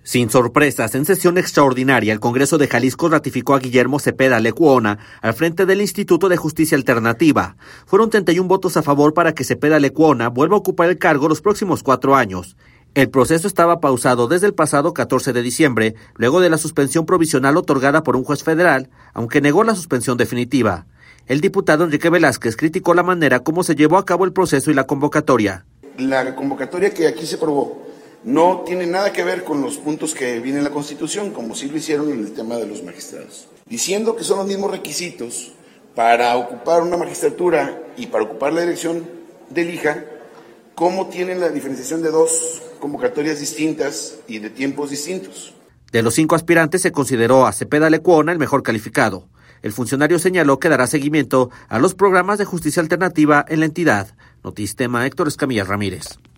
Sin sorpresas, en sesión extraordinaria, el Congreso de Jalisco ratificó a Guillermo Cepeda Lecuona al frente del Instituto de Justicia Alternativa. Fueron 31 votos a favor para que Cepeda Lecuona vuelva a ocupar el cargo los próximos 4 años. El proceso estaba pausado desde el pasado 14 de diciembre, luego de la suspensión provisional otorgada por un juez federal, aunque negó la suspensión definitiva. El diputado Enrique Velázquez criticó la manera como se llevó a cabo el proceso y la convocatoria. La convocatoria que aquí se aprobó no tiene nada que ver con los puntos que viene en la Constitución, como sí lo hicieron en el tema de los magistrados. Diciendo que son los mismos requisitos para ocupar una magistratura y para ocupar la dirección del IJA, cómo tienen la diferenciación de 2 convocatorias distintas y de tiempos distintos. De los 5 aspirantes se consideró a Cepeda Lecuona el mejor calificado. El funcionario señaló que dará seguimiento a los programas de justicia alternativa en la entidad. Notistema, Héctor Escamilla Ramírez.